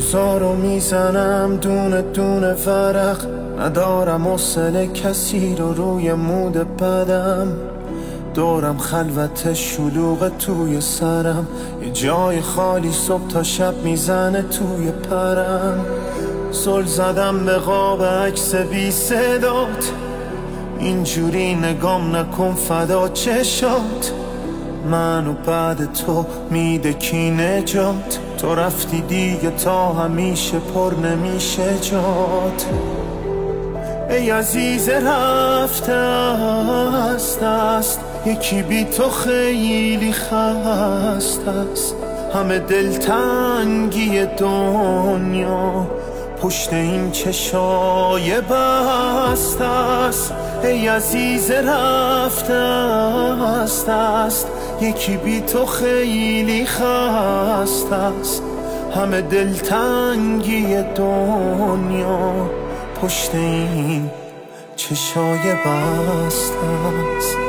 روزا رو میزنم دونه دونه ورق، ندارم حوصله کسی رو روی مود بدم. دورم خلوت شلوغ توی سرم، یه جای خالی صبح تا شب میزنه توی پرم. زل زدم به قاب عکس بی صدات، اینجوری نگام نکن فدا چشات. منو بعد تو میده کی نجات، تو رفتی دیگه تا همیشه پر نمیشه جات. ای عزیز رفته است دست، یکی بی تو خیلی خسته است. همه دلتنگی دنیا پشت این چشای بسته است. ای عزیز رفته است دست، یکی بی تو خیلی خسته است. همه دلتنگی دنیا پشت این چشای بسته است.